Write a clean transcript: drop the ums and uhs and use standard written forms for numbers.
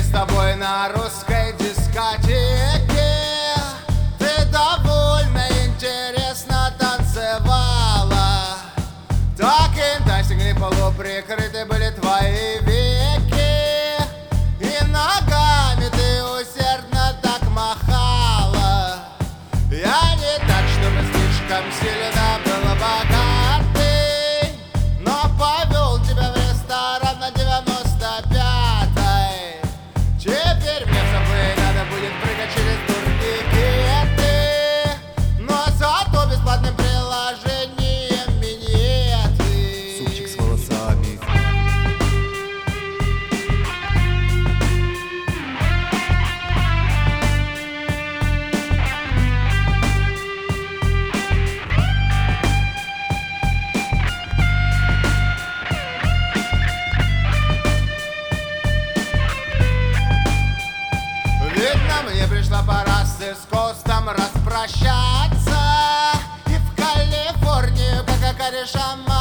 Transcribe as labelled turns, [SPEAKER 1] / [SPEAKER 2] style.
[SPEAKER 1] с тобой на русской дискотеке. Ты довольно интересно танцевала. Так интастикли полуприкрыты были твои веки, и ногами ты усердно так махала. Я не так, чтобы слишком сильно был богатый, но повел тебя в ресторан на 95-й. Теперь мне в собой надо будет прыгать через турникеты, но зато бесплатным приложением минеты.
[SPEAKER 2] Супчик с волосами.
[SPEAKER 1] Видно, мне пришла пора с искусством распрощаться, и в Калифорнию, как кореша